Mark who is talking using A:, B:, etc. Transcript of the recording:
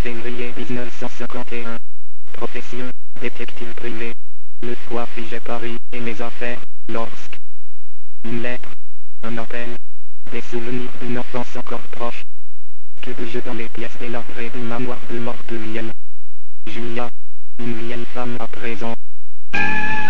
A: février 1951. Profession, détective privé. Le foie figé Paris et mes affaires, lorsque une lettre, un appel, des souvenirs d'une enfance encore proche. Que veux-je dans les pièces délabrées du manoir de Morteliel? Julia, une vieille femme à présent.